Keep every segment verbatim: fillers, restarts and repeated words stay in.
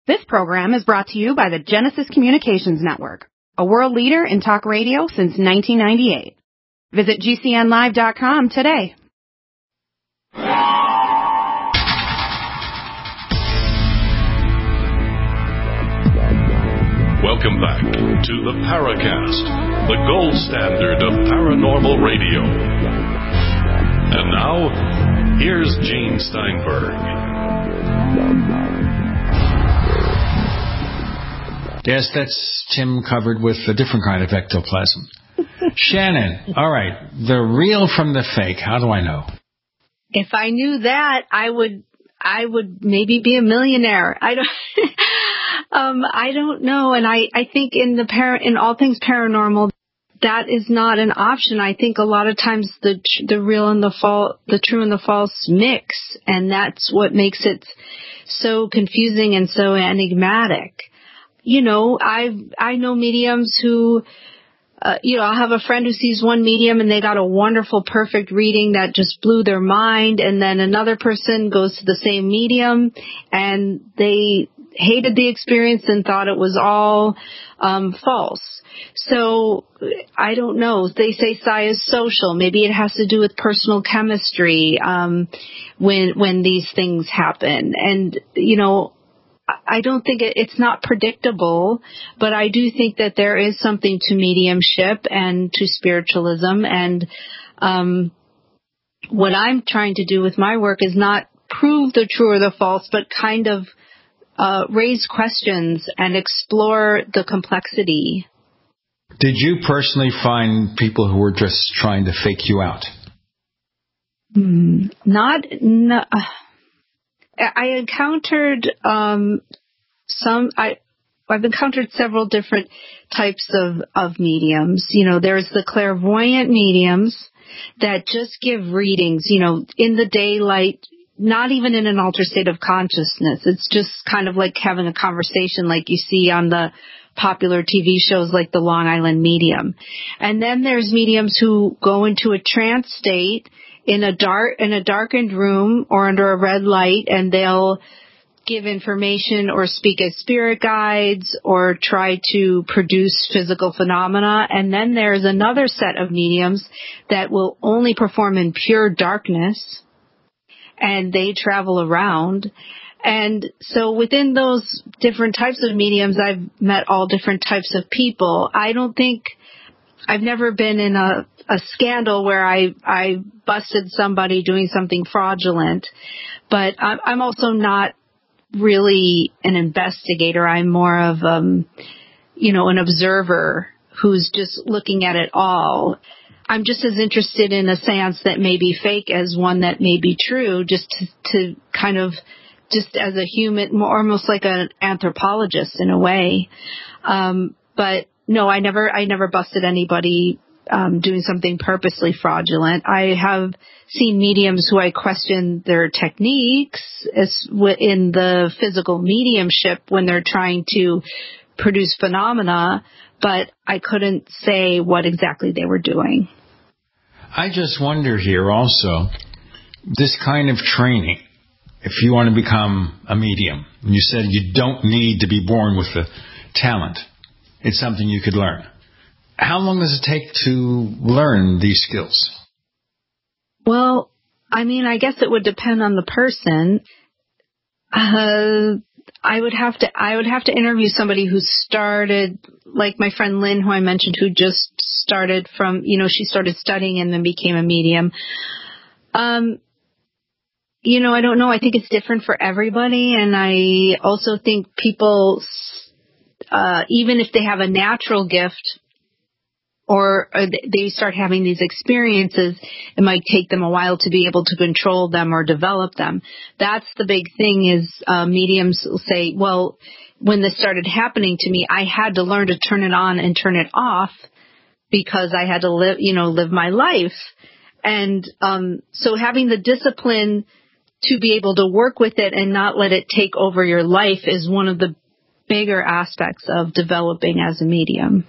This program is brought to you by the Genesis Communications Network, a world leader in talk radio since nineteen ninety-eight. Visit G C N live dot com today. Welcome back to the Paracast, the gold standard of paranormal radio. And now, here's Gene Steinberg. Yes, that's Tim covered with a different kind of ectoplasm. Shannon, all right, the real from the fake, how do I know? If I knew that, I would I would maybe be a millionaire. I don't um I don't know, and I, I think in the par- in all things paranormal, that is not an option. I think a lot of times the the real and the false, the true and the false mix, and that's what makes it so confusing and so enigmatic. You know, I I know mediums who, uh, you know, I'll have a friend who sees one medium and they got a wonderful, perfect reading that just blew their mind. And then another person goes to the same medium and they hated the experience and thought it was all um, false. So I don't know. They say psi is social. Maybe it has to do with personal chemistry um, when when these things happen. And, you know, I don't think it, it's not predictable, but I do think that there is something to mediumship and to spiritualism. And um, what I'm trying to do with my work is not prove the true or the false, but kind of uh, raise questions and explore the complexity. Did you personally find people who were just trying to fake you out? Mm, not... No, uh, I encountered um, some. I, I've encountered several different types of, of mediums. You know, there's the clairvoyant mediums that just give readings. You know, in the daylight, not even in an altered state of consciousness. It's just kind of like having a conversation, like you see on the popular T V shows, like the Long Island Medium. And then there's mediums who go into a trance state in a dark, in a darkened room or under a red light, and they'll give information or speak as spirit guides or try to produce physical phenomena. And then there's another set of mediums that will only perform in pure darkness, and they travel around. And so within those different types of mediums, I've met all different types of people. I don't think I've never been in a, a scandal where I, I busted somebody doing something fraudulent, but I'm, I'm also not really an investigator. I'm more of, um, you know, an observer who's just looking at it all. I'm just as interested in a seance that may be fake as one that may be true, just to, to kind of, just as a human, more almost like an anthropologist in a way. Um, but No, I never, I never busted anybody um, doing something purposely fraudulent. I have seen mediums who I question their techniques as in the physical mediumship when they're trying to produce phenomena, but I couldn't say what exactly they were doing. I just wonder here also, this kind of training, if you want to become a medium, and you said you don't need to be born with the talent. It's something you could learn. How long does it take to learn these skills? Well, I mean, I guess it would depend on the person. Uh, I would have to, I would have to interview somebody who started, like my friend Lynn, who I mentioned, who just started from, you know, she started studying and then became a medium. Um, you know, I don't know. I think it's different for everybody. And I also think people, Uh, even if they have a natural gift or, or they start having these experiences, it might take them a while to be able to control them or develop them. That's the big thing is uh, mediums will say, well, when this started happening to me, I had to learn to turn it on and turn it off because I had to live, you know, live my life. And um, so having the discipline to be able to work with it and not let it take over your life is one of the bigger aspects of developing as a medium.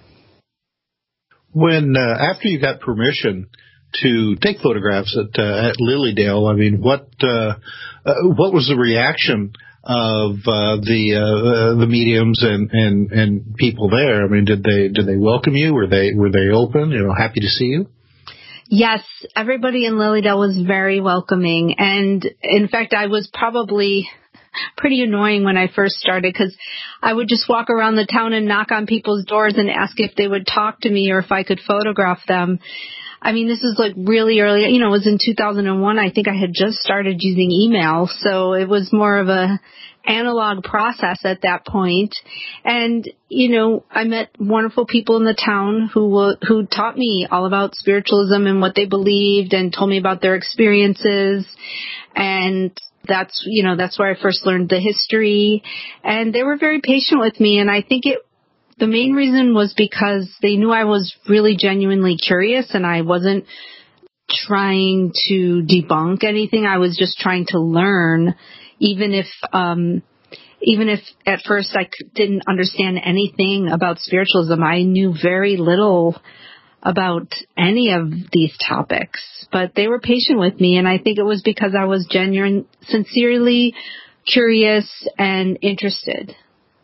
When, uh, after you got permission to take photographs at, uh, at Lilydale, I mean, what, uh, uh, what was the reaction of uh, the uh, the mediums and, and, and people there? I mean, did they did they welcome you? Were they were they open? You know, happy to see you? Yes, everybody in Lilydale was very welcoming, and in fact, I was probably pretty annoying when I first started because I would just walk around the town and knock on people's doors and ask if they would talk to me or if I could photograph them. I mean, this is like really early, you know, it was in two thousand one. I think I had just started using email, so it was more of a analog process at that point. And, you know, I met wonderful people in the town who who taught me all about spiritualism and what they believed and told me about their experiences. And that's, you know, that's where I first learned the history. And they were very patient with me. And I think it, the main reason was because they knew I was really genuinely curious and I wasn't trying to debunk anything. I was just trying to learn. Even if, um, even if at first I didn't understand anything about spiritualism, I knew very little about any of these topics, but they were patient with me. And I think it was because I was genuine, sincerely curious and interested.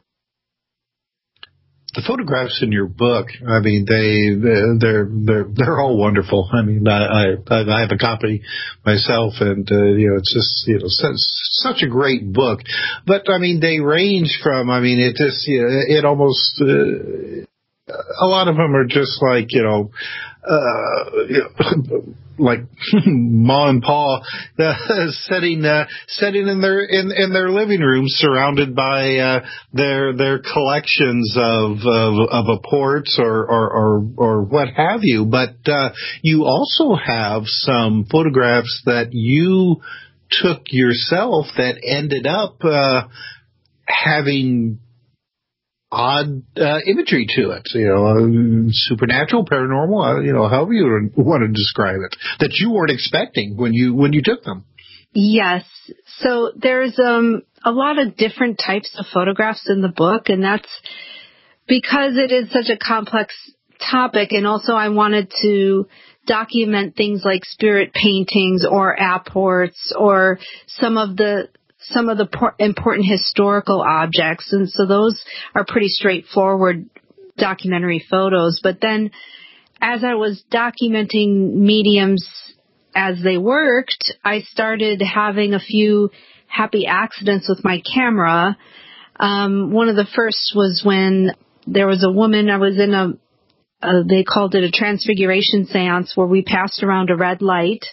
The photographs in your book, I mean, they, they're, they're, they're all wonderful. I mean, I, I, I have a copy myself and, uh, you know, it's just, you know, such, such a great book. But, I mean, they range from, I mean, it just, you know, it almost, uh, a lot of them are just like, you know, uh, you know, like Ma and Pa uh, sitting uh, sitting in their in, in their living room, surrounded by uh, their their collections of of, of apports or, or or or what have you. But uh, you also have some photographs that you took yourself that ended up uh, having odd uh, imagery to it, you know, uh, supernatural, paranormal, uh, you know, however you want to describe it, that you weren't expecting when you when you took them. Yes. So there's um, a lot of different types of photographs in the book, and that's because it is such a complex topic, and also I wanted to document things like spirit paintings or apports or some of the some of the por- important historical objects. And so those are pretty straightforward documentary photos. But then as I was documenting mediums as they worked, I started having a few happy accidents with my camera. Um, one of the first was when there was a woman, I was in a, uh, they called it a transfiguration seance where we passed around a red light.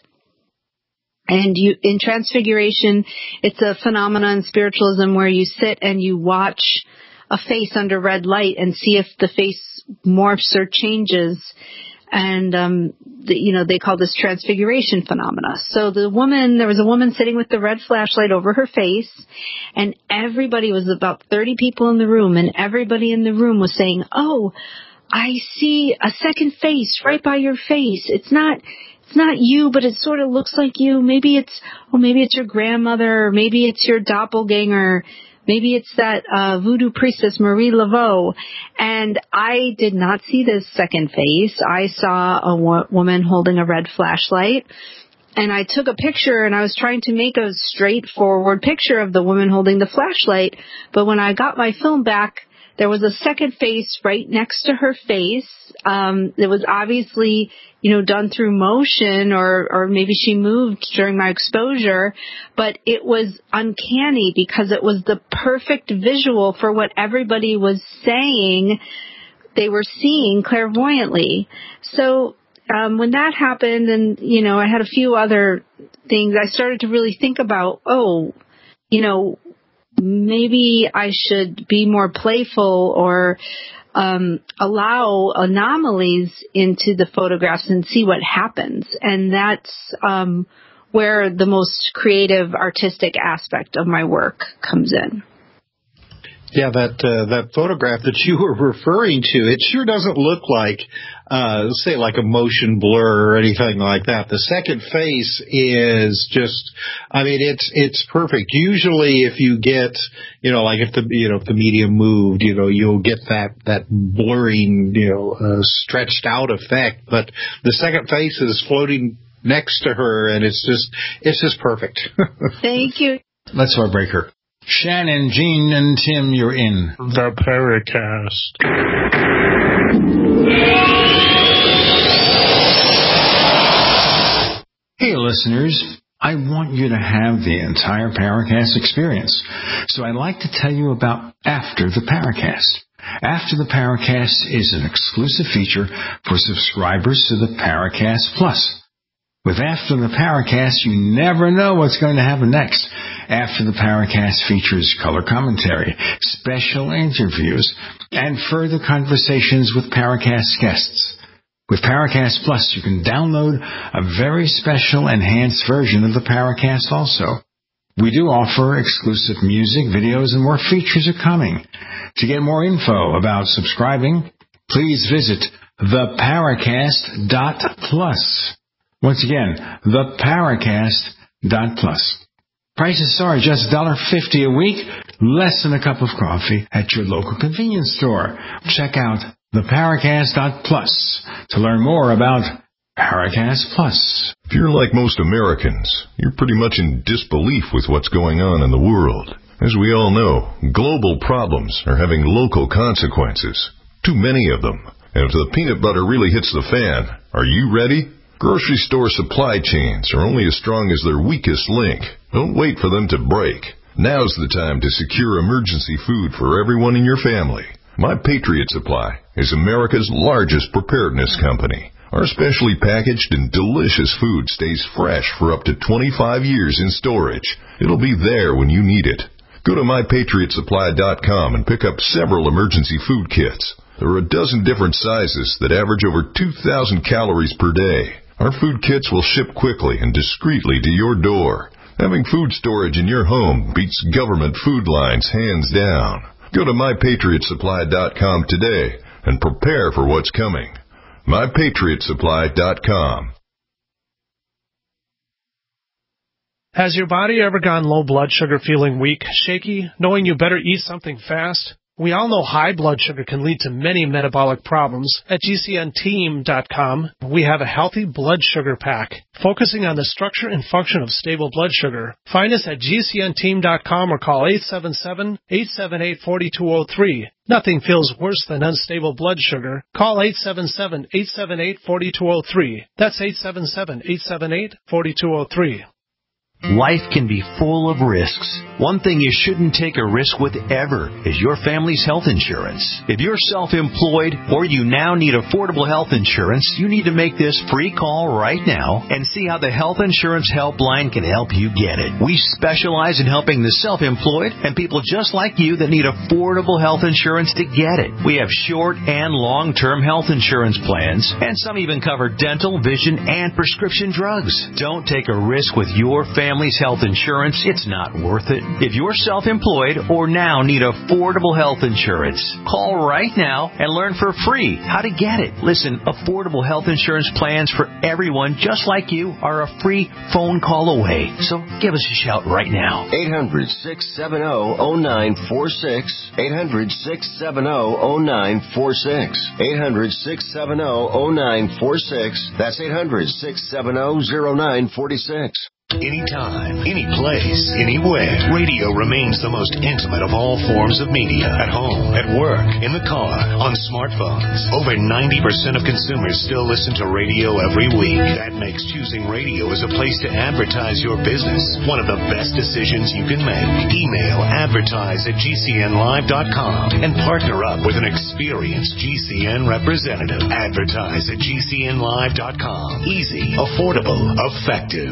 And you, in transfiguration, it's a phenomenon in spiritualism where you sit and you watch a face under red light and see if the face morphs or changes. And, um, the, you know, they call this transfiguration phenomena. So the woman, there was a woman sitting with the red flashlight over her face, and everybody, was about thirty people in the room, and everybody in the room was saying, "Oh, I see a second face right by your face. It's not, It's not you, but it sort of looks like you. Maybe it's, oh, maybe it's your grandmother, or maybe it's your doppelganger. Maybe it's that uh, voodoo priestess, Marie Laveau." And I did not see this second face. I saw a wo- woman holding a red flashlight, and I took a picture, and I was trying to make a straightforward picture of the woman holding the flashlight. But when I got my film back, there was a second face right next to her face. Um, it was obviously, you know, done through motion, or, or maybe she moved during my exposure, but it was uncanny because it was the perfect visual for what everybody was saying they were seeing clairvoyantly. So, um, when that happened, and, you know, I had a few other things, I started to really think about, oh, you know, maybe I should be more playful or um, allow anomalies into the photographs and see what happens. And that's um, where the most creative, artistic aspect of my work comes in. Yeah, that uh, that photograph that you were referring to, it sure doesn't look like, uh, say, like a motion blur or anything like that. The second face is just, I mean, it's it's perfect. Usually, if you get, you know, like if the you know if the medium moved, you know, you'll get that that blurring, you know, uh, stretched out effect. But the second face is floating next to her, and it's just it's just perfect. Thank you. Let's heartbreak her. Shannon, Gene, and Tim, you're in the Paracast. Hey, listeners. I want you to have the entire Paracast experience. So I'd like to tell you about After the Paracast. After the Paracast is an exclusive feature for subscribers to the Paracast Plus. With After the Paracast, you never know what's going to happen next. After the Paracast features color commentary, special interviews, and further conversations with Paracast guests. With Paracast Plus, you can download a very special enhanced version of the Paracast also. We do offer exclusive music, videos, and more features are coming. To get more info about subscribing, please visit the paracast dot plus. Once again, the paracast dot plus. Prices are just one dollar fifty a week, less than a cup of coffee at your local convenience store. Check out the paracast dot plus to learn more about Paracast Plus. If you're like most Americans, you're pretty much in disbelief with what's going on in the world. As we all know, global problems are having local consequences. Too many of them. And if the peanut butter really hits the fan, are you ready? Grocery store supply chains are only as strong as their weakest link. Don't wait for them to break. Now's the time to secure emergency food for everyone in your family. My Patriot Supply is America's largest preparedness company. Our specially packaged and delicious food stays fresh for up to twenty-five years in storage. It'll be there when you need it. Go to my patriot supply dot com and pick up several emergency food kits. There are a dozen different sizes that average over two thousand calories per day. Our food kits will ship quickly and discreetly to your door. Having food storage in your home beats government food lines hands down. Go to my patriot supply dot com today and prepare for what's coming. my patriot supply dot com. Has your body ever gone low blood sugar, feeling weak, shaky, knowing you better eat something fast? We all know high blood sugar can lead to many metabolic problems. At G C N team dot com, we have a healthy blood sugar pack, focusing on the structure and function of stable blood sugar. Find us at G C N team dot com or call eight seven seven, eight seven eight, four two zero three. Nothing feels worse than unstable blood sugar. Call eight seven seven, eight seven eight, four two zero three. That's eight seven seven, eight seven eight, four two zero three. Life can be full of risks. One thing you shouldn't take a risk with ever is your family's health insurance. If you're self-employed or you now need affordable health insurance, you need to make this free call right now and see how the Health Insurance Helpline can help you get it. We specialize in helping the self-employed and people just like you that need affordable health insurance to get it. We have short and long-term health insurance plans, and some even cover dental, vision, and prescription drugs. Don't take a risk with your family. Family's health insurance, it's not worth it. If you're self-employed or now need affordable health insurance, call right now and learn for free how to get it. Listen, affordable health insurance plans for everyone just like you are a free phone call away. So give us a shout right now. eight hundred, six seven zero, zero nine four six. eight hundred, six seven zero, zero nine four six. eight hundred, six seven zero, zero nine four six. That's eight hundred, six seven zero, zero nine four six. Anytime, any place, anywhere, radio remains the most intimate of all forms of media. At home, at work, in the car, on smartphones. Over ninety percent of consumers still listen to radio every week. That makes choosing radio as a place to advertise your business one of the best decisions you can make. Email advertise at G C N live dot com and partner up with an experienced G C N representative. Advertise at G C N live dot com. Easy, affordable, effective.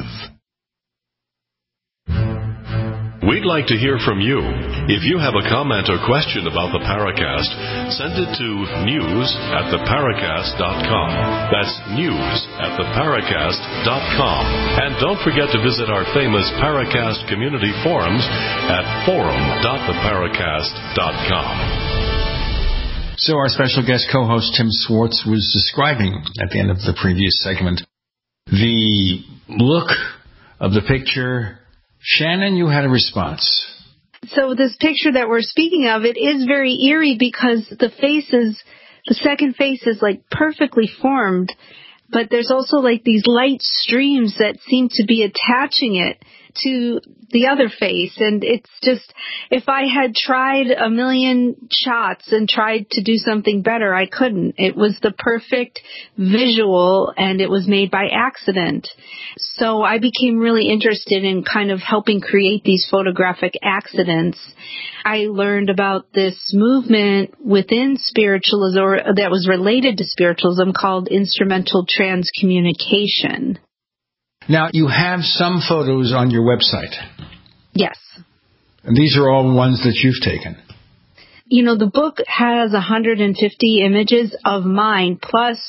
We'd like to hear from you. If you have a comment or question about the Paracast, send it to news at the paracast dot com. That's news at the paracast dot com. And don't forget to visit our famous Paracast community forums at forum dot the paracast dot com. So our special guest co-host Tim Swartz was describing at the end of the previous segment the look of the picture. Shannon, you had a response. So this picture that we're speaking of, it is very eerie because the face is, the second face is like perfectly formed, but there's also like these light streams that seem to be attaching it to the other face. And it's just, if I had tried a million shots and tried to do something better, I couldn't. It was the perfect visual, and it was made by accident. So I became really interested in kind of helping create these photographic accidents. I learned about this movement within spiritualism, or that was related to spiritualism, called instrumental transcommunication. Now, you have some photos on your website. Yes. And these are all ones that you've taken. You know, the book has one hundred fifty images of mine, plus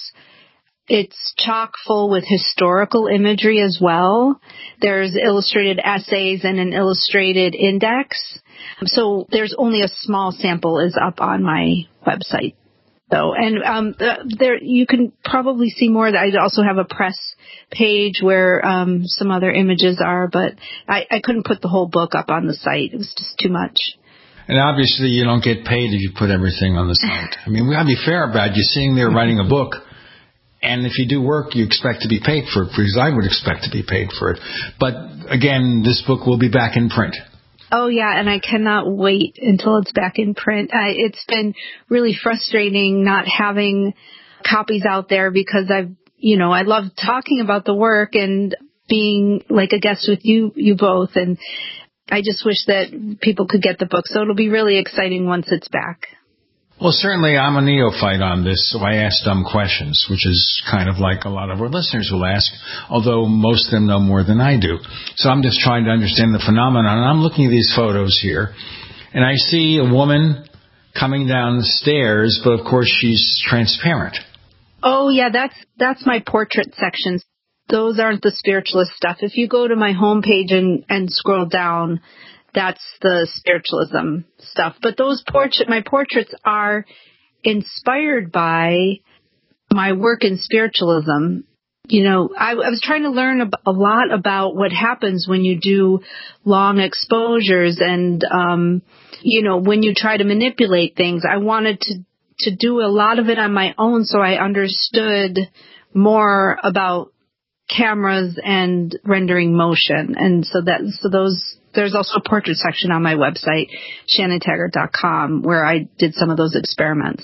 it's chock full with historical imagery as well. There's illustrated essays and an illustrated index. So there's only a small sample is up on my website. So, and um, there you can probably see more. I also have a press page where um, some other images are, but I, I couldn't put the whole book up on the site. It was just too much. And obviously you don't get paid if you put everything on the site. I mean, we got to be fair about it. You're sitting there writing a book, and if you do work, you expect to be paid for it, because I would expect to be paid for it. But again, this book will be back in print. Oh, yeah, and I cannot wait until it's back in print. I, it's been really frustrating not having copies out there, because I've, you know, I love talking about the work and being like a guest with you, you both, and I just wish that people could get the book. So it'll be really exciting once it's back. Well, certainly I'm a neophyte on this, so I ask dumb questions, which is kind of like a lot of our listeners will ask, although most of them know more than I do. So I'm just trying to understand the phenomenon. And I'm looking at these photos here, and I see a woman coming down the stairs, but of course she's transparent. Oh, yeah, that's that's my portrait section. Those aren't the spiritualist stuff. If you go to my homepage and, and scroll down, that's the spiritualism stuff. But those portrait, my portraits are inspired by my work in spiritualism. You know, I, I was trying to learn a, a lot about what happens when you do long exposures and, um, you know, when you try to manipulate things. I wanted to, to do a lot of it on my own, so I understood more about cameras and rendering motion. And so that, so those, there's also a portrait section on my website, shannon taggart dot com, where I did some of those experiments.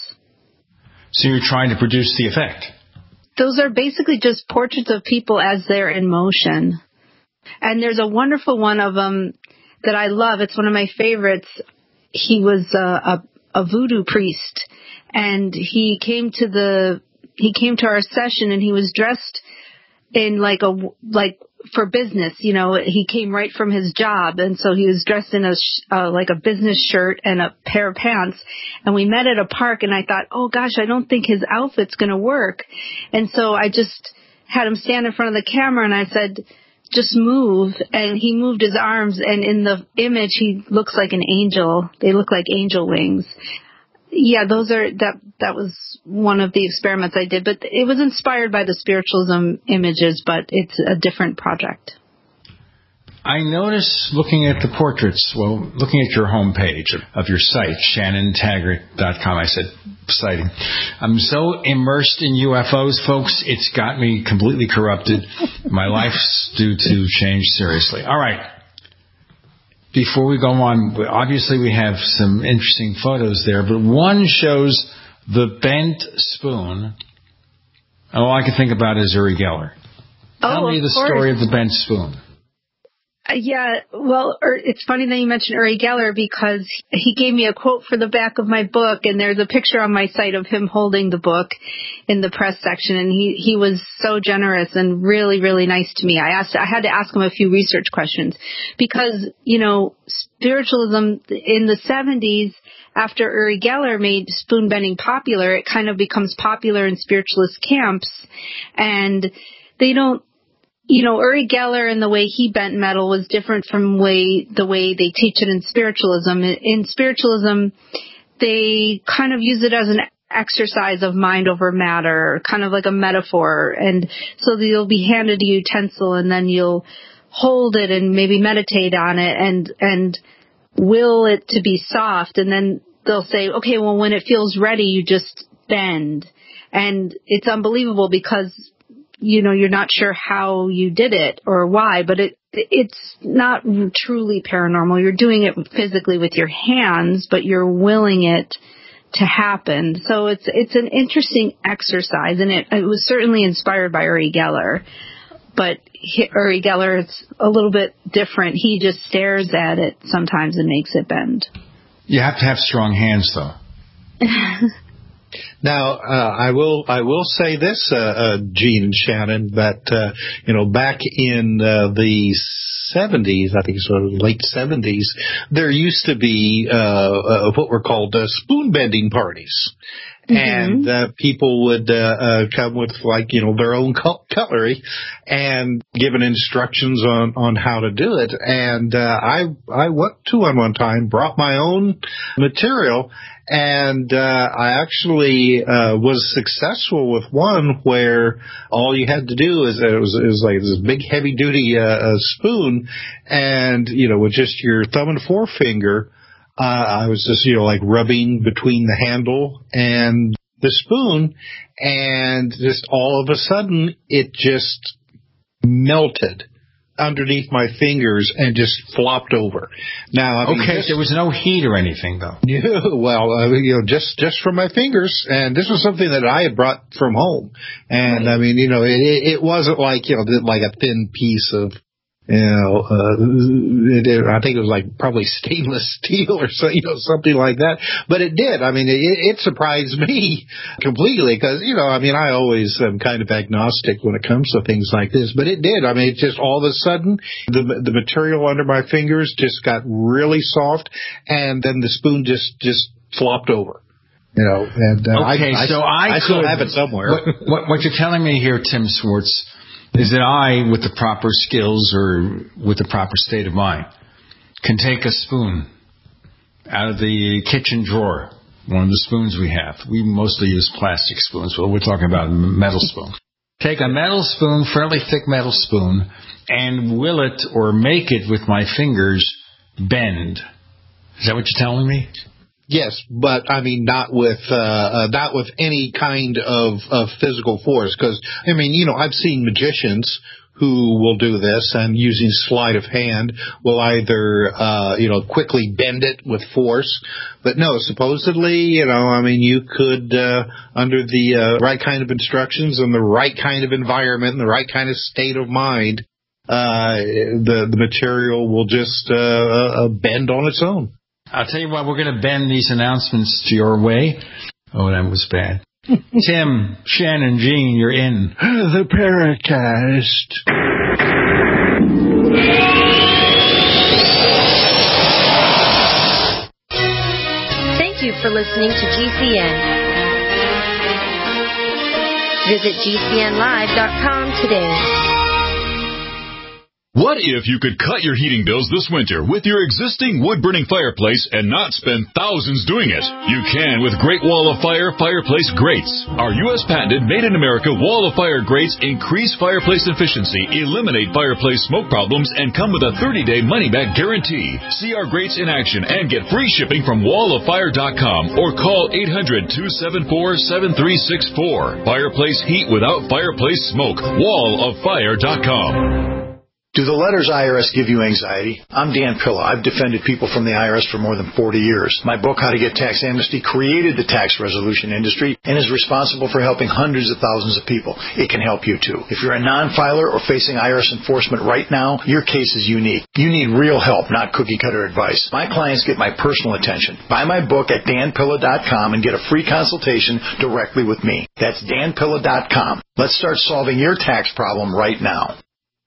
So you're trying to produce the effect? Those are basically just portraits of people as they're in motion. And there's a wonderful one of them that I love. It's one of my favorites. He was a, a, a voodoo priest, and he came to the, he came to our session, and he was dressed in like a, like for business, you know, he came right from his job. And so he was dressed in a, uh, like a business shirt and a pair of pants. And we met at a park, and I thought, oh gosh, I don't think his outfit's going to work. And so I just had him stand in front of the camera, and I said, just move. And he moved his arms, and in the image, he looks like an angel. They look like angel wings. Yeah, those are, that, that was one of the experiments I did, but it was inspired by the spiritualism images, but it's a different project. I notice looking at the portraits, well, looking at your homepage of, of your site, shannon taggart dot com, I said citing. I'm so immersed in U F Os, folks, it's got me completely corrupted. My life's due to change seriously. All right. Before we go on, obviously we have some interesting photos there, but one shows the bent spoon. And all I can think about is Uri Geller. Tell oh, me the course. story of the bent spoon. Uh, yeah, well, er, it's funny that you mentioned Uri Geller, because he gave me a quote for the back of my book, and there's a picture on my site of him holding the book in the press section, and he, he was so generous and really, really nice to me. I asked, I had to ask him a few research questions, because, you know, spiritualism in the seventies, after Uri Geller made spoon bending popular, it kind of becomes popular in spiritualist camps, and they don't, you know, Uri Geller and the way he bent metal was different from way the way they teach it in spiritualism. In spiritualism, they kind of use it as an exercise of mind over matter, kind of like a metaphor. And so you'll be handed a utensil, and then you'll hold it and maybe meditate on it and, and will it to be soft. And then they'll say, okay, well, when it feels ready, you just bend. And it's unbelievable, because you know, you're not sure how you did it or why, but it, it's not truly paranormal. You're doing it physically with your hands, but you're willing it to happen. So it's it's an interesting exercise, and it, it was certainly inspired by Uri Geller. But he, Uri Geller, it's a little bit different. He just stares at it sometimes and makes it bend. You have to have strong hands, though. Now, uh, I will I will say this, uh, uh, Gene and Shannon, that, uh, you know, back in uh, the seventies, I think it's sort of late seventies, there used to be uh, uh, what were called uh, spoon bending parties. Mm-hmm. And uh, people would uh, uh, come with, like, you know, their own cutlery and given instructions on, on how to do it. And uh, I I went to one one time, brought my own material, and uh, I actually uh, was successful with one where all you had to do is it was, it was like this big heavy duty uh, uh, spoon, and, you know, with just your thumb and forefinger. Uh, I was just, you know, like rubbing between the handle and the spoon, and just all of a sudden it just melted underneath my fingers and just flopped over. Now, I mean, okay, just, there was no heat or anything, though. Yeah, well, uh, you know, just just from my fingers, and this was something that I had brought from home, and I mean, you know, it, it wasn't like, you know, like a thin piece of. You know, uh, it, it, I think it was like probably stainless steel or so, you know, something like that. But it did. I mean, it, it surprised me completely because, you know, I mean, I always am kind of agnostic when it comes to things like this. But it did. I mean, it just all of a sudden, the the material under my fingers just got really soft, and then the spoon just just flopped over. You know, and uh, okay, I, so I, I, I could, still have it somewhere. What, what, what you're telling me here, Tim Swartz, is that I, with the proper skills or with the proper state of mind, can take a spoon out of the kitchen drawer, one of the spoons we have. We mostly use plastic spoons, but we're talking about a metal spoon. Take a metal spoon, fairly thick metal spoon, and will it or make it with my fingers bend. Is that what you're telling me? Yes, but I mean not with uh, uh, not with any kind of, of physical force. Because I mean, you know, I've seen magicians who will do this and using sleight of hand will either uh, you know quickly bend it with force. But no, supposedly, you know, I mean, you could uh, under the uh, right kind of instructions and the right kind of environment and the right kind of state of mind, uh, the the material will just uh, uh, bend on its own. I'll tell you what, we're going to bend these announcements to your way. Oh, that was bad. Tim, Shannon, Gene, you're in. The Paracast. Thank you for listening to G C N. Visit G C N live dot com today. What if you could cut your heating bills this winter with your existing wood-burning fireplace and not spend thousands doing it? You can with Great Wall of Fire Fireplace Grates. Our U S patented made-in-America Wall of Fire grates increase fireplace efficiency, eliminate fireplace smoke problems, and come with a thirty-day money-back guarantee. See our grates in action and get free shipping from wall of fire dot com or call eight hundred, two seven four, seven three six four. Fireplace heat without fireplace smoke. wall of fire dot com. Do the letters I R S give you anxiety? I'm Dan Pilla. I've defended people from the I R S for more than forty years. My book, How to Get Tax Amnesty, created the tax resolution industry and is responsible for helping hundreds of thousands of people. It can help you, too. If you're a non-filer or facing I R S enforcement right now, your case is unique. You need real help, not cookie-cutter advice. My clients get my personal attention. Buy my book at dan pilla dot com and get a free consultation directly with me. That's dan pilla dot com. Let's start solving your tax problem right now.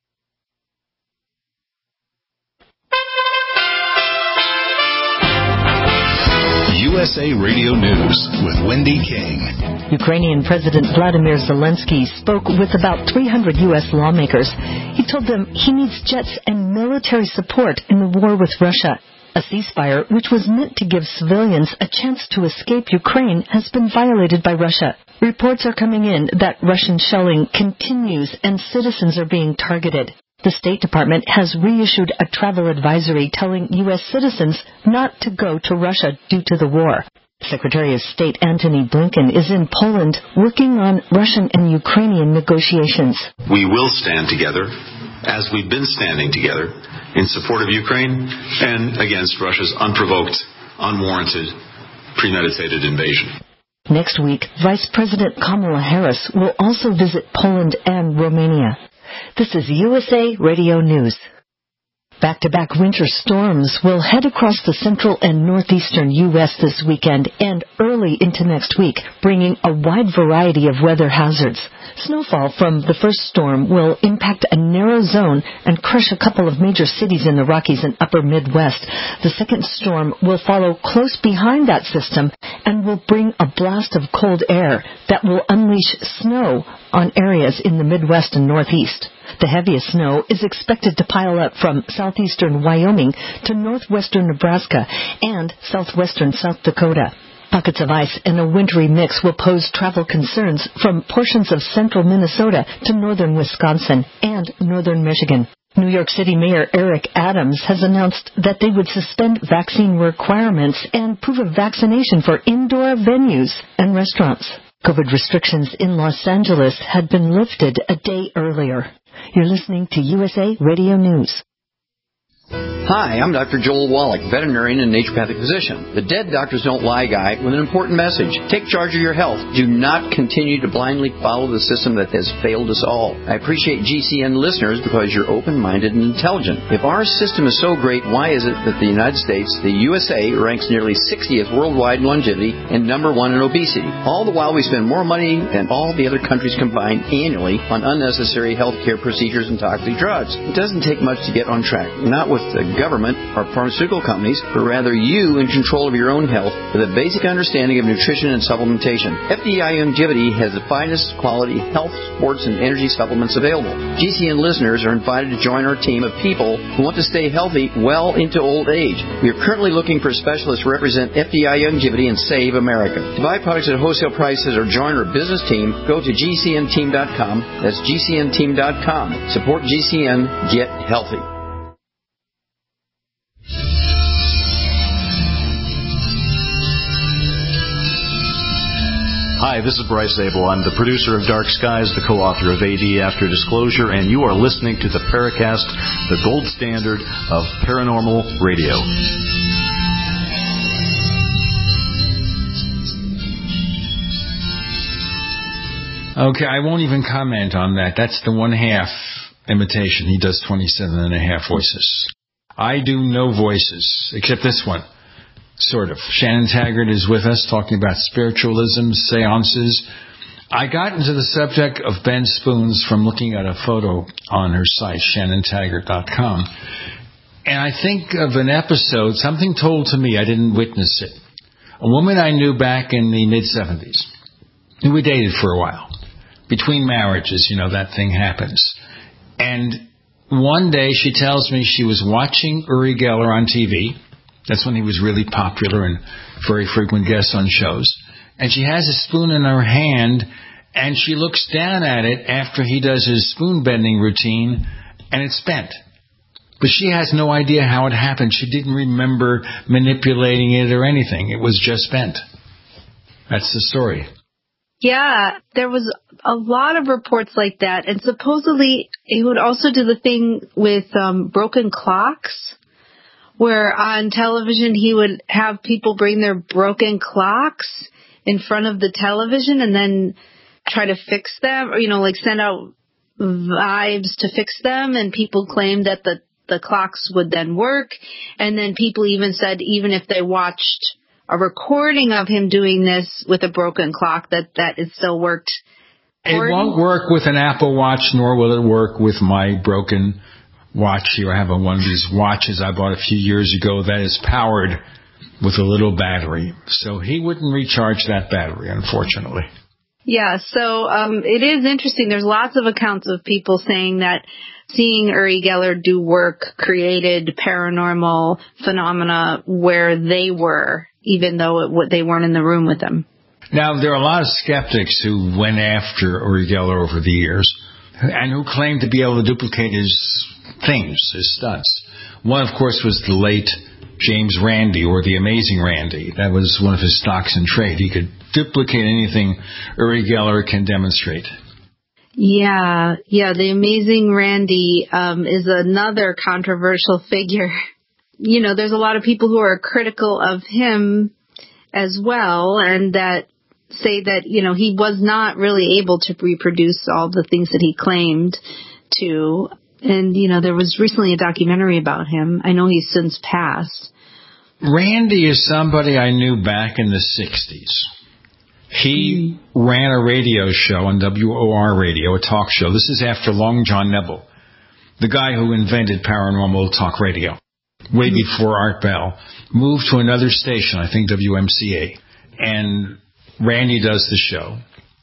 U S A Radio News with Wendy King. Ukrainian President Vladimir Zelensky spoke with about three hundred U S lawmakers. He told them he needs jets and military support in the war with Russia. A ceasefire, which was meant to give civilians a chance to escape Ukraine, has been violated by Russia. Reports are coming in that Russian shelling continues and citizens are being targeted. The State Department has reissued a travel advisory telling U S citizens not to go to Russia due to the war. Secretary of State Antony Blinken is in Poland working on Russian and Ukrainian negotiations. We will stand together as we've been standing together in support of Ukraine and against Russia's unprovoked, unwarranted, premeditated invasion. Next week, Vice President Kamala Harris will also visit Poland and Romania. This is U S A Radio News. Back-to-back winter storms will head across the central and northeastern U S this weekend and early into next week, bringing a wide variety of weather hazards. Snowfall from the first storm will impact a narrow zone and crush a couple of major cities in the Rockies and upper Midwest. The second storm will follow close behind that system and will bring a blast of cold air that will unleash snow on areas in the Midwest and Northeast. The heaviest snow is expected to pile up from southeastern Wyoming to northwestern Nebraska and southwestern South Dakota. Pockets of ice and a wintry mix will pose travel concerns from portions of central Minnesota to northern Wisconsin and northern Michigan. New York City Mayor Eric Adams has announced that they would suspend vaccine requirements and prove of vaccination for indoor venues and restaurants. COVID restrictions in Los Angeles had been lifted a day earlier. You're listening to U S A Radio News. Hi, I'm Doctor Joel Wallach, veterinarian and naturopathic physician. The Dead Doctors Don't Lie guy with an important message. Take charge of your health. Do not continue to blindly follow the system that has failed us all. I appreciate G C N listeners because you're open-minded and intelligent. If our system is so great, why is it that the United States, the U S A, ranks nearly sixtieth worldwide in longevity and number one in obesity? All the while we spend more money than all the other countries combined annually on unnecessary health care procedures and toxic drugs. It doesn't take much to get on track. Not with the government or pharmaceutical companies, but rather you in control of your own health with a basic understanding of nutrition and supplementation. F D I Longevity has the finest quality health, sports, and energy supplements available. G C N listeners are invited to join our team of people who want to stay healthy well into old age. We are currently looking for specialists to represent F D I Longevity and Save America. To buy products at wholesale prices or join our business team, go to G C N team dot com. That's G C N team dot com. Support G C N. Get healthy. Hi, this is Bryce Abel. I'm the producer of Dark Skies, the co-author of A D After Disclosure, and you are listening to the Paracast, the gold standard of paranormal radio. Okay, I won't even comment on that. That's the one half imitation. He does twenty-seven and a half voices. I do no voices, except this one. Sort of. Shannon Taggart is with us talking about spiritualism, seances. I got into the subject of Ben Spoons from looking at a photo on her site, shannon taggart dot com. And I think of an episode, something told to me, I didn't witness it. A woman I knew back in the mid-seventies, who we dated for a while. Between marriages, you know, that thing happens. And one day she tells me she was watching Uri Geller on T V. That's when he was really popular and very frequent guest on shows. And she has a spoon in her hand, and she looks down at it after he does his spoon bending routine, and it's bent. But she has no idea how it happened. She didn't remember manipulating it or anything. It was just bent. That's the story. Yeah, there was a lot of reports like that. And supposedly he would also do the thing with um, broken clocks, where on television he would have people bring their broken clocks in front of the television and then try to fix them, or, you know, like send out vibes to fix them, and people claimed that the, the clocks would then work. And then people even said even if they watched a recording of him doing this with a broken clock, that, that it still worked. It won't work with an Apple Watch, nor will it work with my broken watch here. I have a, one of these watches I bought a few years ago that is powered with a little battery. So he wouldn't recharge that battery, unfortunately. Yeah, so um, it is interesting. There's lots of accounts of people saying that seeing Uri Geller do work created paranormal phenomena where they were, even though it, they weren't in the room with them. Now, there are a lot of skeptics who went after Uri Geller over the years and who claimed to be able to duplicate his things, his stunts. One, of course, was the late James Randi, or the Amazing Randi. That was one of his stocks in trade. He could duplicate anything Uri Geller can demonstrate. Yeah, yeah, the amazing Randi um, is another controversial figure. You know, there's a lot of people who are critical of him as well, and that say that, you know, he was not really able to reproduce all the things that he claimed to. And, you know, there was recently a documentary about him. I know he's since passed. Randi is somebody I knew back in the sixties. He mm. ran a radio show on W O R Radio, a talk show. This is after Long John Nebel, the guy who invented paranormal talk radio, way mm. before Art Bell, moved to another station, I think W M C A, and Randi does the show.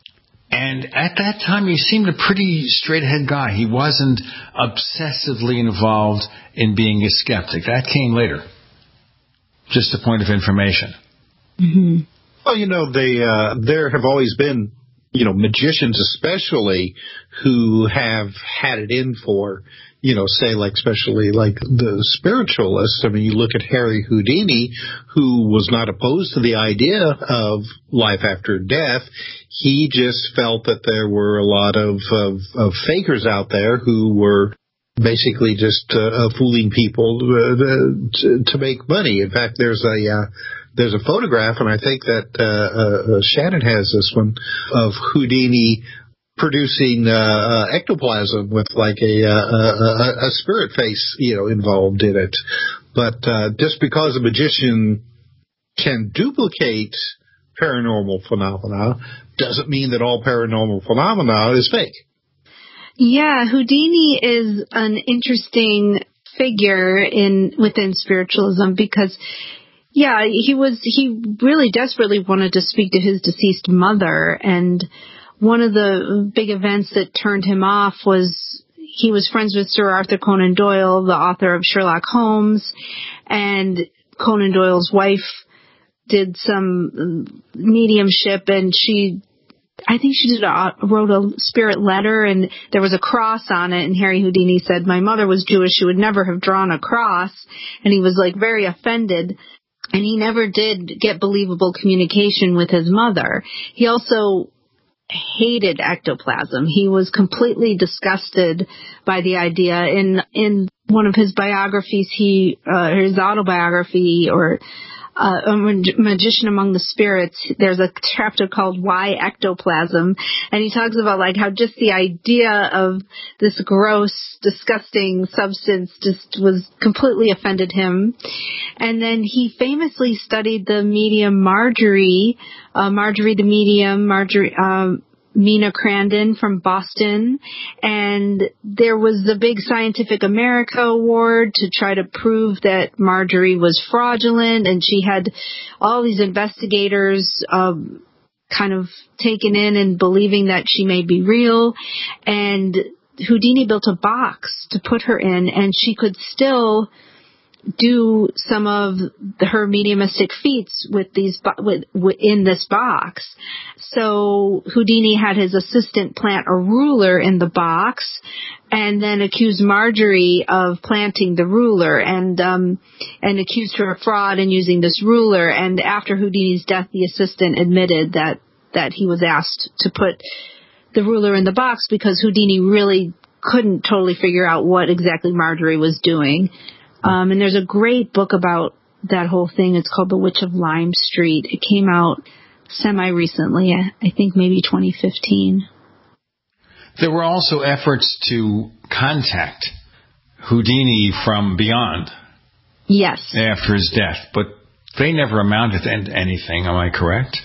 And at that time, he seemed a pretty straight-ahead guy. He wasn't obsessively involved in being a skeptic. That came later. Just a point of information. Mm-hmm. Well, you know, they, uh, there have always been, you know, magicians especially who have had it in for, you know, say like especially like the spiritualists. I mean, you look at Harry Houdini, who was not opposed to the idea of life after death. He just felt that there were a lot of, of, of fakers out there who were basically just uh, fooling people uh, to, to make money. In fact, there's a uh, there's a photograph, and I think that uh, uh, Shannon has this one, of Houdini producing uh, ectoplasm with like a, a, a spirit face, you know, involved in it. But uh, just because a magician can duplicate paranormal phenomena doesn't mean that all paranormal phenomena is fake. Yeah, Houdini is an interesting figure in within spiritualism because, yeah, he was he really desperately wanted to speak to his deceased mother, and one of the big events that turned him off was he was friends with Sir Arthur Conan Doyle, the author of Sherlock Holmes, and Conan Doyle's wife did some mediumship, and she I think she did a, wrote a spirit letter, and there was a cross on it, and Harry Houdini said, my mother was Jewish, she would never have drawn a cross, and he was like very offended, and he never did get believable communication with his mother. He also hated ectoplasm. He was completely disgusted by the idea. In in one of his biographies, he uh, his autobiography, or Uh, a mag- magician among the spirits, there's a chapter called Why Ectoplasm, and he talks about like how just the idea of this gross, disgusting substance just was completely offended him. And then he famously studied the medium Marjorie, uh, Marjorie the medium, Marjorie, um, Mina Crandon from Boston, and there was the big Scientific America Award to try to prove that Marjorie was fraudulent, and she had all these investigators um, kind of taken in and believing that she may be real, and Houdini built a box to put her in, and she could still do some of the, her mediumistic feats with these with, with in this box. So Houdini had his assistant plant a ruler in the box, and then accused Marjorie of planting the ruler, and um, and accused her of fraud in using this ruler. And after Houdini's death, the assistant admitted that that he was asked to put the ruler in the box because Houdini really couldn't totally figure out what exactly Marjorie was doing. Um, and there's a great book about that whole thing. It's called The Witch of Lime Street. It came out semi-recently, I think maybe twenty fifteen. There were also efforts to contact Houdini from beyond. Yes. After his death, but they never amounted to anything, am I correct?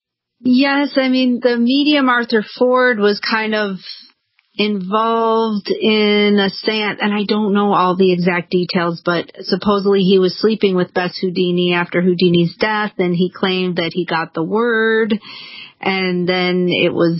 Yes, I mean, the medium Arthur Ford was kind of involved in a seance, and I don't know all the exact details, but supposedly he was sleeping with Bess Houdini after Houdini's death, and he claimed that he got the word, and then it was,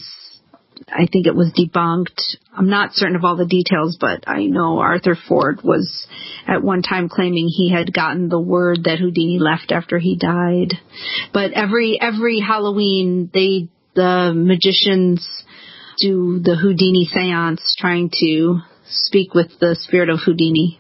I think it was debunked. I'm not certain of all the details, but I know Arthur Ford was at one time claiming he had gotten the word that Houdini left after he died. But every every Halloween, they the magicians do the Houdini seance, trying to speak with the spirit of Houdini.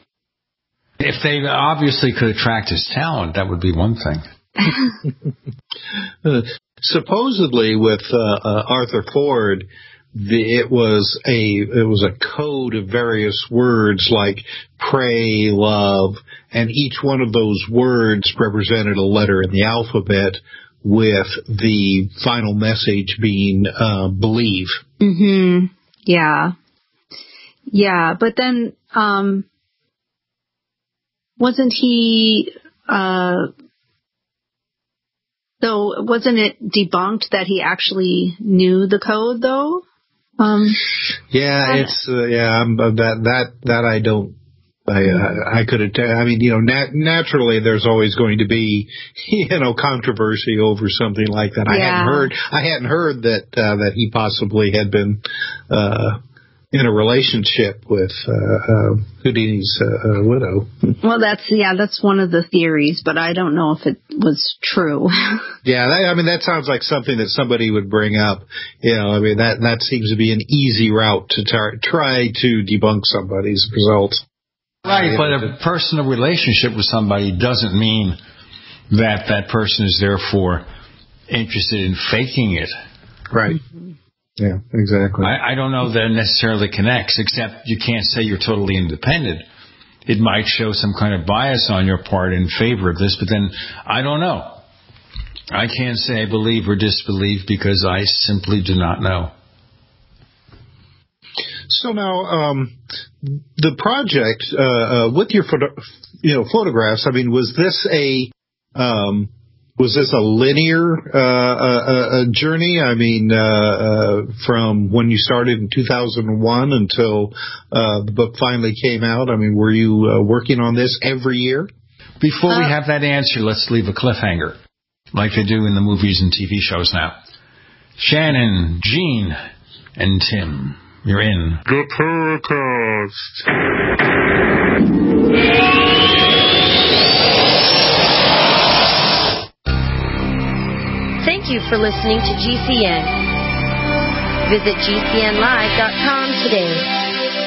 If they obviously could attract his talent, that would be one thing. uh, supposedly with uh, uh, Arthur Ford, the, it was a it was a code of various words like pray, love, and each one of those words represented a letter in the alphabet, with the final message being uh, believe. Mm-hmm. Yeah. Yeah, but then um, wasn't he, uh, though, wasn't it debunked that he actually knew the code, though? Um, yeah, it's, uh, yeah, I'm, uh, that, that, that I don't, I, I, I could have, I mean, you know, nat- naturally there's always going to be, you know, controversy over something like that. I Yeah. hadn't heard, I hadn't heard that, uh, that he possibly had been, uh, in a relationship with, uh, uh Houdini's, uh, uh, widow. well, that's, yeah, that's one of the theories, but I don't know if it was true. Yeah, that, I mean, that sounds like something that somebody would bring up. You know, I mean, that, that seems to be an easy route to tar- try to debunk somebody's results. Right, but a personal relationship with somebody doesn't mean that that person is therefore interested in faking it. Right. Yeah, exactly. I, I don't know that it necessarily connects, except you can't say you're totally independent. It might show some kind of bias on your part in favor of this, but then I don't know. I can't say I believe or disbelieve because I simply do not know. So now, um, the project uh, uh, with your photo- you know photographs. I mean, was this a um, was this a linear uh, uh, uh, journey? I mean, uh, uh, from when you started in two thousand one until uh, the book finally came out. I mean, were you uh, working on this every year? Before Uh, we have that answer, let's leave a cliffhanger, like they do in the movies and T V shows now. Shannon, Gene, and Tim. You're in the Paracast. Thank you for listening to G C N. Visit G C N live dot com today.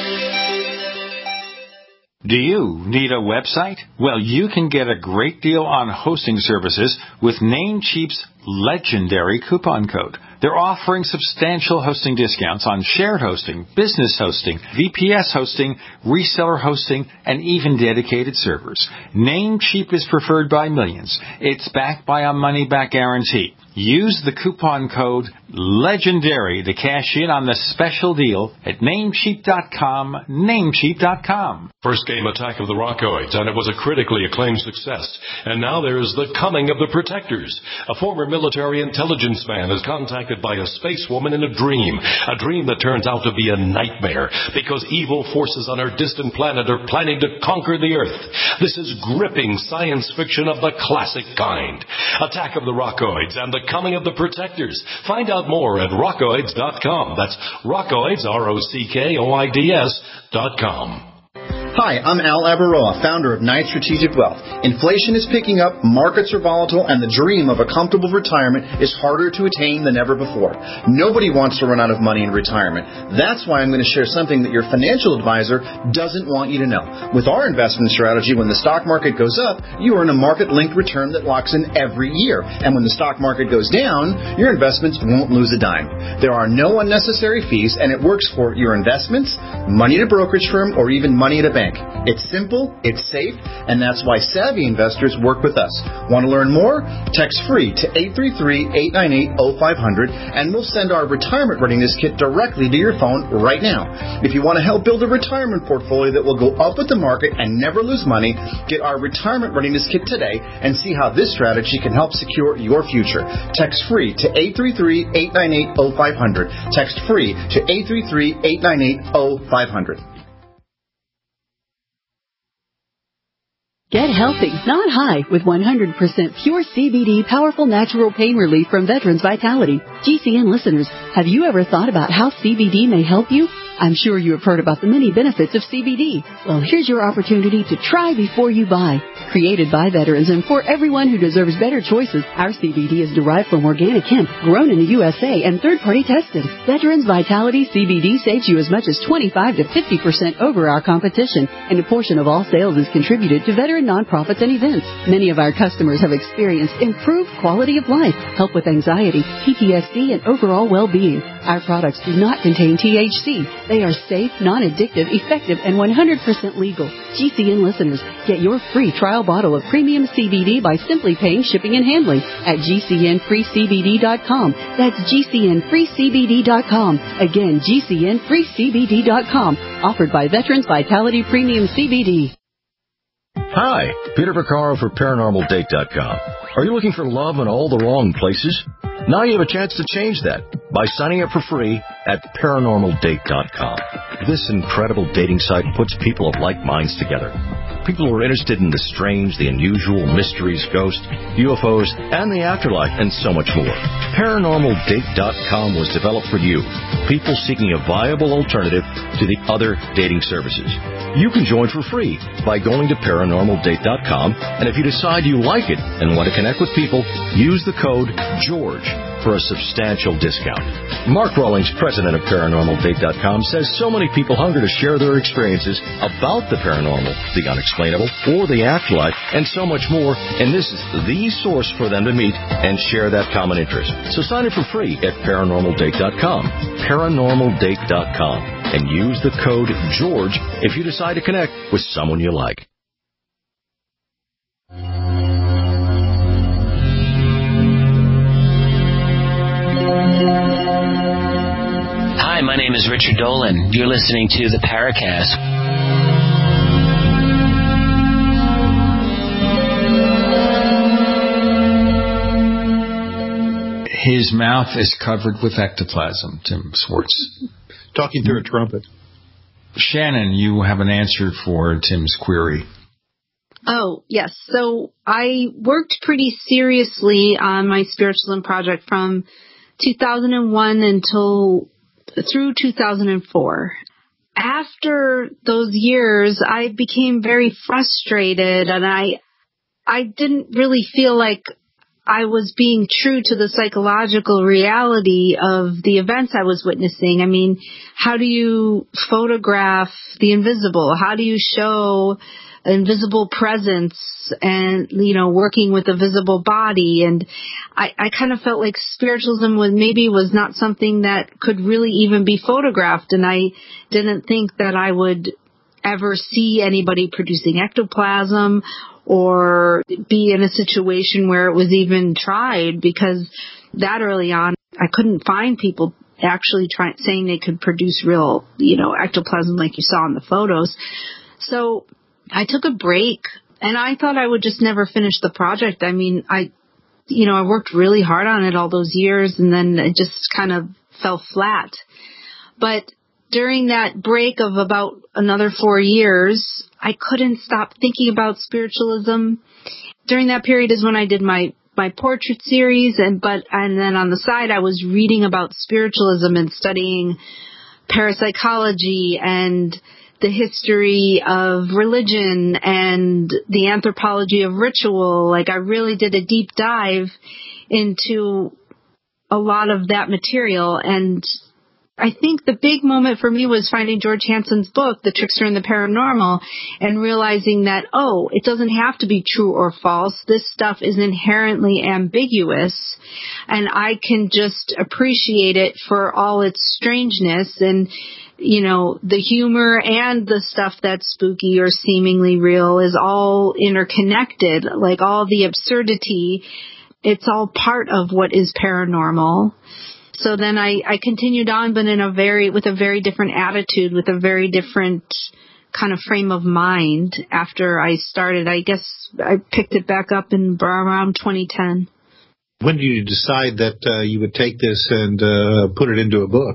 Do you need a website? Well, you can get a great deal on hosting services with Namecheap's legendary coupon code. They're offering substantial hosting discounts on shared hosting, business hosting, V P S hosting, reseller hosting, and even dedicated servers. Namecheap is preferred by millions. It's backed by a money-back guarantee. Use the coupon code LEGENDARY to cash in on the special deal at Namecheap dot com, Namecheap dot com. First game Attack of the Rockoids, and it was a critically acclaimed success. And now there's The Coming of the Protectors. A former military intelligence man is contacted by a space woman in a dream. A dream that turns out to be a nightmare because evil forces on our distant planet are planning to conquer the Earth. This is gripping science fiction of the classic kind. Attack of the Rockoids and The Coming of the Protectors. Find out more at rockoids dot com. That's Rockoids, R O C K O I D S dot com. Hi, I'm Al Abaroa, founder of Knight Strategic Wealth. Inflation is picking up, markets are volatile, and the dream of a comfortable retirement is harder to attain than ever before. Nobody wants to run out of money in retirement. That's why I'm going to share something that your financial advisor doesn't want you to know. With our investment strategy, when the stock market goes up, you earn a market-linked return that locks in every year. And when the stock market goes down, your investments won't lose a dime. There are no unnecessary fees, and it works for your investments, money at a brokerage firm, or even money at a bank. It's simple, it's safe, and that's why savvy investors work with us. Want to learn more? Text free to eight three three, eight nine eight, zero five zero zero and we'll send our retirement readiness kit directly to your phone right now. If you want to help build a retirement portfolio that will go up with the market and never lose money, get our retirement readiness kit today and see how this strategy can help secure your future. Text free to eight three three, eight nine eight, zero five zero zero. Text free to eight three three, eight nine eight, zero five zero zero. Get healthy, not high, with one hundred percent pure C B D powerful natural pain relief from Veterans Vitality. G C N listeners, have you ever thought about how C B D may help you? I'm sure you have heard about the many benefits of C B D. Well, here's your opportunity to try before you buy. Created by veterans and for everyone who deserves better choices, our C B D is derived from organic hemp, grown in the U S A and third-party tested. Veterans Vitality C B D saves you as much as twenty-five to fifty percent over our competition, and a portion of all sales is contributed to veteran nonprofits and events. Many of our customers have experienced improved quality of life, help with anxiety, P T S D, and overall well-being. Our products do not contain T H C. They are safe, non-addictive, effective, and one hundred percent legal. G C N listeners, get your free trial bottle of premium C B D by simply paying shipping and handling at G C N free C B D dot com. That's G C N free C B D dot com. Again, G C N free C B D dot com. Offered by Veterans Vitality Premium C B D. Hi, Peter Vaccaro for Paranormal Date dot com. Are you looking for love in all the wrong places? Now you have a chance to change that by signing up for free at Paranormal Date dot com. This incredible dating site puts people of like minds together. People who are interested in the strange, the unusual, mysteries, ghosts, U F Os, and the afterlife, and so much more. Paranormal Date dot com was developed for you, people seeking a viable alternative to the other dating services. You can join for free by going to Paranormal Date dot com, and if you decide you like it and want to connect with people, use the code GEORGE for a substantial discount. Mark Rawlings, president of Paranormal Date dot com, says so many people hunger to share their experiences about the paranormal, the unexplainable, or the afterlife, and so much more, and this is the source for them to meet and share that common interest. So sign up for free at Paranormal Date dot com, Paranormal Date dot com, and use the code GEORGE if you decide to connect with someone you like. Hi, my name is Richard Dolan. You're listening to the Paracast. His mouth is covered with ectoplasm, Tim Swartz. Talking through a trumpet. Shannon, you have an answer for Tim's query. Oh, yes. So I worked pretty seriously on my spiritualism project from two thousand one until through two thousand four. After those years, I became very frustrated, and I I didn't really feel like I was being true to the psychological reality of the events I was witnessing. I mean, how do you photograph the invisible? How do you show invisible presence and, you know, working with a visible body? And I, I kind of felt like spiritualism was maybe was not something that could really even be photographed. And I didn't think that I would ever see anybody producing ectoplasm or be in a situation where it was even tried, because that early on, I couldn't find people actually trying, saying they could produce real, you know, ectoplasm like you saw in the photos. So I took a break, and I thought I would just never finish the project. I mean, I, you know, I worked really hard on it all those years, and then it just kind of fell flat. But during that break of about another four years, I couldn't stop thinking about spiritualism. During that period is when I did my, my portrait series, and but and then on the side I was reading about spiritualism and studying parapsychology and the history of religion and the anthropology of ritual. Like, I really did a deep dive into a lot of that material. And I think the big moment for me was finding George Hansen's book, The Trickster and the Paranormal, and realizing that, oh, it doesn't have to be true or false. This stuff is inherently ambiguous, and I can just appreciate it for all its strangeness and, you know, the humor and the stuff that's spooky or seemingly real is all interconnected. Like, all the absurdity, it's all part of what is paranormal. So then I, I continued on, but in a very, with a very different attitude, with a very different kind of frame of mind after I started. I guess I picked it back up in around twenty ten. When did you decide that uh, you would take this and uh, put it into a book?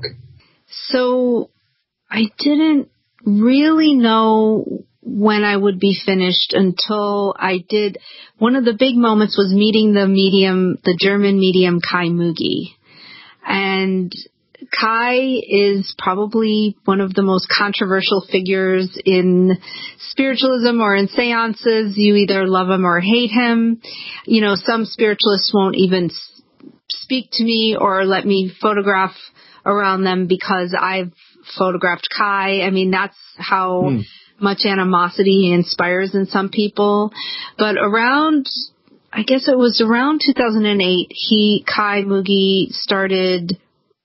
So I didn't really know when I would be finished until I did. One of the big moments was meeting the medium, the German medium Kai Mugi. And Kai is probably one of the most controversial figures in spiritualism or in seances. You either love him or hate him. You know, some spiritualists won't even speak to me or let me photograph around them because I've photographed Kai. I mean, that's how hmm. much animosity he inspires in some people. But around, I guess it was around two thousand eight, he, Kai Mugi, started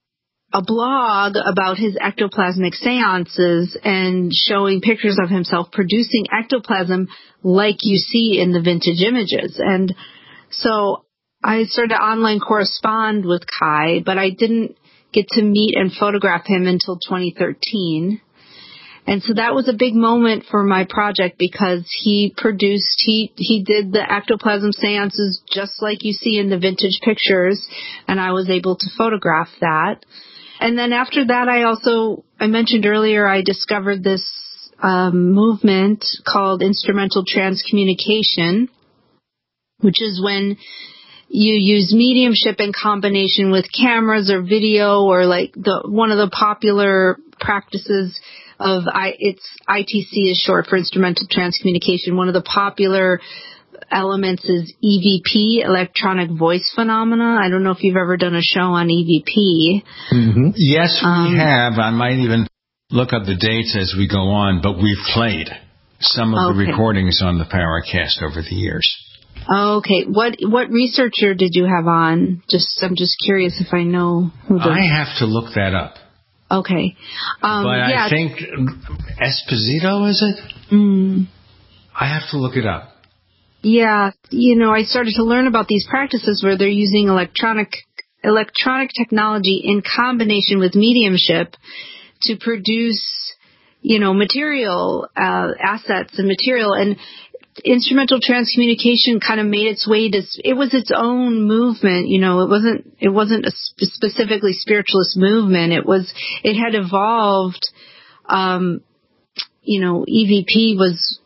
a blog about his ectoplasmic seances and showing pictures of himself producing ectoplasm like you see in the vintage images. And so I started to online correspond with Kai, but I didn't get to meet and photograph him until twenty thirteen. And so that was a big moment for my project because he produced, he, he did the ectoplasm seances just like you see in the vintage pictures, and I was able to photograph that. And then after that, I also, I mentioned earlier, I discovered this um, movement called instrumental transcommunication, which is when you use mediumship in combination with cameras or video, or like the one of the popular practices of I, it's I T C is short for instrumental transcommunication. One of the popular elements is E V P, electronic voice phenomena. I don't know if you've ever done a show on E V P. Mm-hmm. Yes, we um, have. I might even look up the dates as we go on, but we've played some of okay. the recordings on the Paracast over the years. Okay. What what researcher did you have on? Just I'm just curious if I know who the... I have to look that up. Okay. Um, but yeah. I think Esposito, is it? Mm. I have to look it up. Yeah. You know, I started to learn about these practices where they're using electronic electronic technology in combination with mediumship to produce, you know, material, uh, assets and material. And instrumental transcommunication kind of made its way to, it was its own movement, you know, it wasn't, it wasn't a sp- specifically spiritualist movement. It was, it had evolved, um, you know, E V P was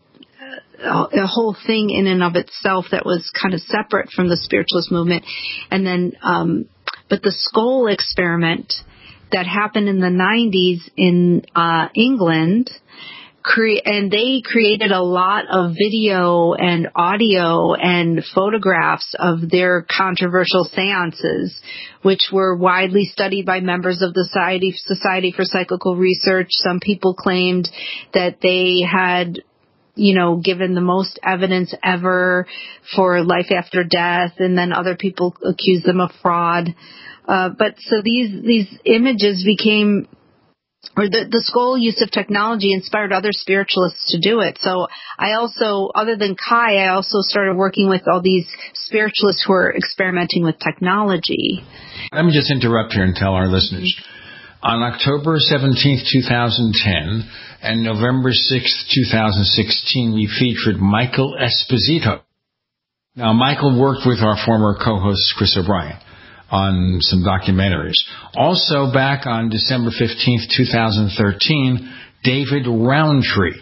a, a whole thing in and of itself that was kind of separate from the spiritualist movement. And then, um, but the Skoll experiment that happened in the nineties in, uh, England, Cre- and they created a lot of video and audio and photographs of their controversial seances, which were widely studied by members of the Society, Society for Psychical Research. Some people claimed that they had, you know, given the most evidence ever for life after death, and then other people accused them of fraud. Uh, but so these, these images became, or the, the Skoll use of technology inspired other spiritualists to do it. So I also, other than Kai, I also started working with all these spiritualists who are experimenting with technology. Let me just interrupt here and tell our listeners. On October seventeenth, twenty ten, and November sixth, twenty sixteen, we featured Michael Esposito. Now, Michael worked with our former co-host, Chris O'Brien, on some documentaries. Also, back on December fifteenth, twenty thirteen, David Roundtree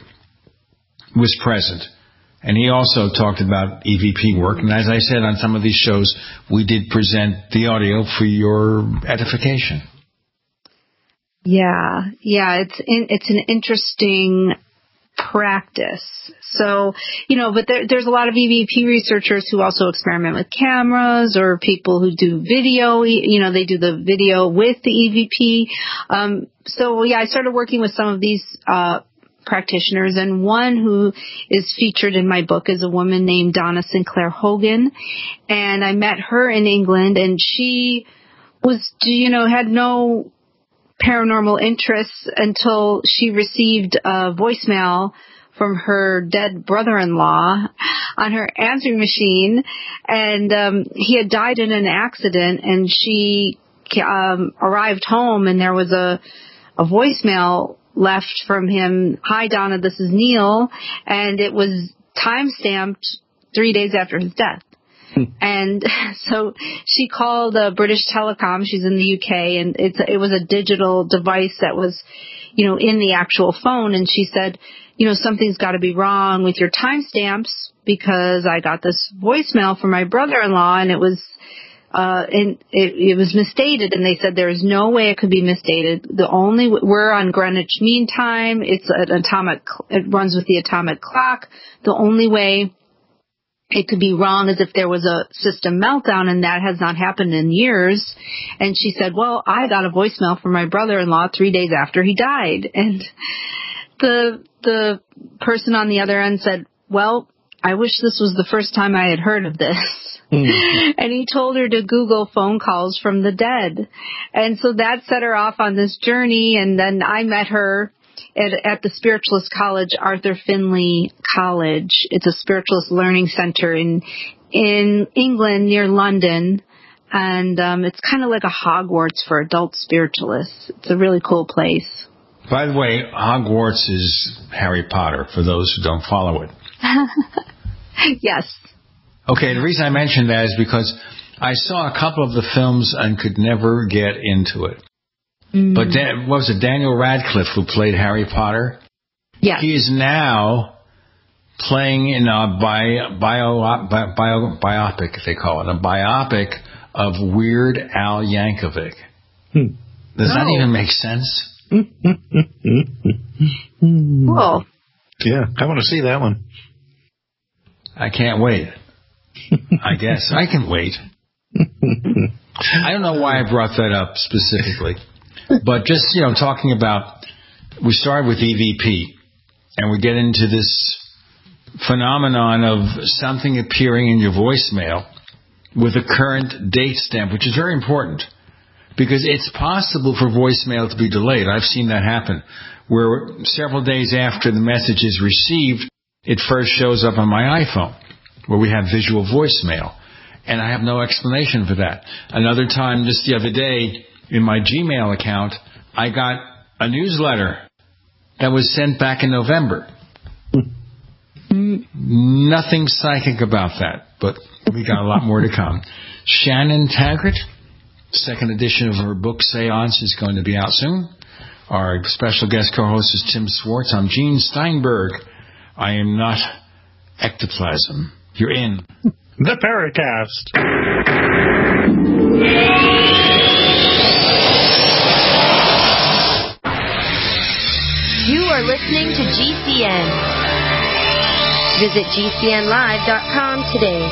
was present. And he also talked about E V P work. And as I said on some of these shows, we did present the audio for your edification. Yeah, yeah, it's in, it's an interesting practice. So, you know, but there, there's a lot of E V P researchers who also experiment with cameras, or people who do video, you know, they do the video with the E V P. Um, so, yeah, I started working with some of these uh practitioners, and one who is featured in my book is a woman named Donna Sinclair Hogan. And I met her in England, and she was, you know, had no paranormal interests until she received a voicemail from her dead brother-in-law on her answering machine, and um, he had died in an accident, and she um, arrived home, and there was a, a voicemail left from him. Hi, Donna, this is Neil, and it was time-stamped three days after his death. And so she called uh, British Telecom. She's in the U K, and it's it was a digital device that was, you know, in the actual phone. And she said, you know, something's got to be wrong with your timestamps, because I got this voicemail from my brother-in-law, and it was uh, and it, it was misstated. And they said there is no way it could be misstated. The only we're on Greenwich Mean Time. It's an atomic. It runs with the atomic clock. The only way it could be wrong as if there was a system meltdown, and that has not happened in years. And she said, well, I got a voicemail from my brother-in-law three days after he died. And the the person on the other end said, well, I wish this was the first time I had heard of this. Mm. And he told her to Google phone calls from the dead. And so that set her off on this journey. And then I met her at, at the Spiritualist College, Arthur Findlay College. It's a spiritualist learning center in in England near London. And um, it's kind of like a Hogwarts for adult spiritualists. It's a really cool place. By the way, Hogwarts is Harry Potter, for those who don't follow it. Yes. Okay, the reason I mentioned that is because I saw a couple of the films and could never get into it. Mm. But Dan, what was it, Daniel Radcliffe, who played Harry Potter? Yeah. He is now playing in a bio, bio, bio, bio, biopic, they call it, a biopic of Weird Al Yankovic. Hmm. Does no. that even make sense? Cool. Yeah, I want to see that one. I can't wait. I guess I can wait. I don't know why I brought that up specifically, but just, you know, talking about, we started with E V P, and we get into this phenomenon of something appearing in your voicemail with a current date stamp, which is very important, because it's possible for voicemail to be delayed. I've seen that happen, where several days after the message is received, it first shows up on my iPhone, where we have visual voicemail, and I have no explanation for that. Another time, just the other day, in my Gmail account, I got a newsletter that was sent back in November. Nothing psychic about that, but we got a lot more to come. Shannon Taggart, second edition of her book Seance is going to be out soon. Our special guest co-host is Tim Swartz. I'm Gene Steinberg. I am not ectoplasm. You're in the Paracast. You are listening to G C N. Visit G C N live dot com today.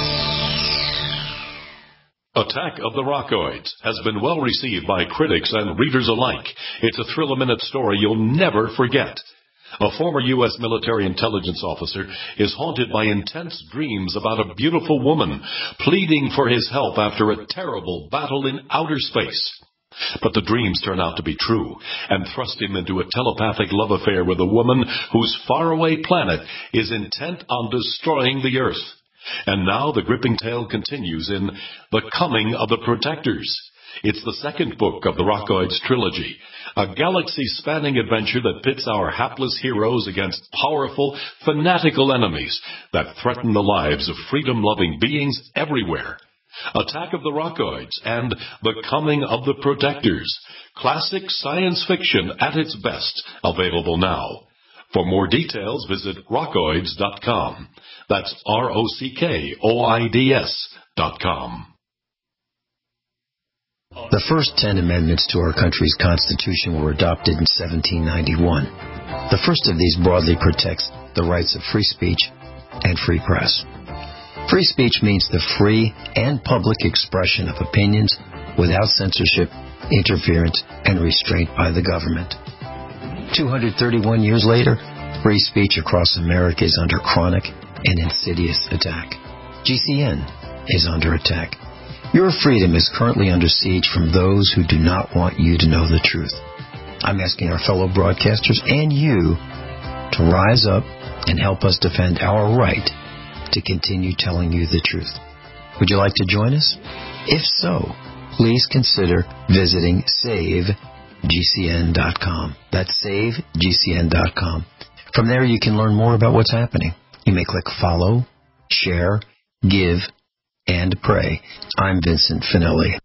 Attack of the Rockoids has been well received by critics and readers alike. It's a thrill-a-minute story you'll never forget. A former U S military intelligence officer is haunted by intense dreams about a beautiful woman pleading for his help after a terrible battle in outer space. But the dreams turn out to be true and thrust him into a telepathic love affair with a woman whose faraway planet is intent on destroying the Earth. And now the gripping tale continues in The Coming of the Protectors. It's the second book of the Rockoids trilogy, a galaxy-spanning adventure that pits our hapless heroes against powerful, fanatical enemies that threaten the lives of freedom-loving beings everywhere. Attack of the Rockoids and The Coming of the Protectors. Classic science fiction at its best, available now. For more details, visit rockoids dot com. That's R O C K O I D S dot com. The first ten amendments to our country's Constitution were adopted in seventeen ninety-one. The first of these broadly protects the rights of free speech and free press. Free speech means the free and public expression of opinions without censorship, interference, and restraint by the government. two hundred thirty-one years later, free speech across America is under chronic and insidious attack. G C N is under attack. Your freedom is currently under siege from those who do not want you to know the truth. I'm asking our fellow broadcasters and you to rise up and help us defend our right to continue telling you the truth. Would you like to join us? If so, please consider visiting save G C N dot com. That's save G C N dot com. From there, you can learn more about what's happening. You may click follow, share, give, and pray. I'm Vincent Finelli.